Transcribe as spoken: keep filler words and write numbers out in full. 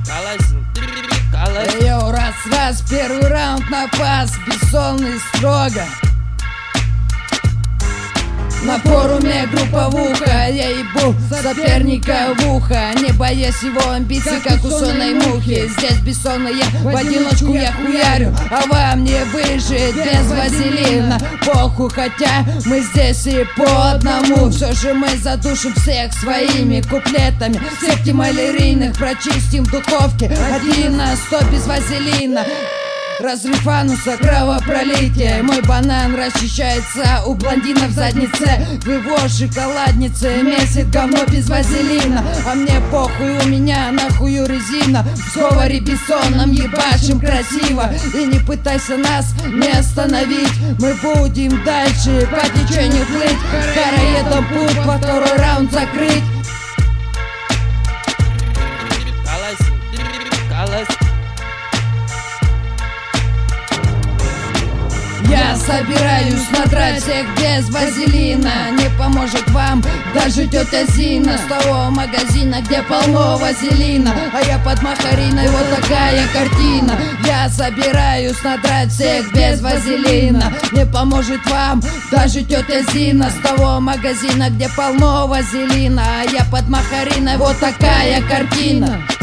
Колосин, колосин. Йоу, раз-раз, первый раунд на пас, бессонный строго. На форуме групповуха, я ебу соперника в ухо, не боясь его амбиций, как у сонной мухи. Здесь бессонно я, в одиночку я хуярю, а вам не выжить без вазелина. Похуй, хотя мы здесь и по одному, все же мы задушим всех своими куплетами. Сетки малярийных прочистим в духовке, один на сто без вазелина. Разрыв ануса, кровопролитие. Мой банан расчищается у блондина в заднице. В его шоколаднице месяц говно без вазелина. А мне похуй, у меня нахую резина. В сговоре бессонном ебашим красиво. И не пытайся нас не остановить, мы будем дальше по течению плыть. Караедом путь во второй раунд закрыть. Колосин, колосин. Я собираюсь надрать всех без вазелина. Не поможет вам даже тетя Зина с того магазина, где полно вазелина. А я под махариной, вот такая картина. Я собираюсь надрать всех без вазелина. Не поможет вам даже тетя Зина с того магазина, где полно вазелина. А я под махариной, вот такая картина.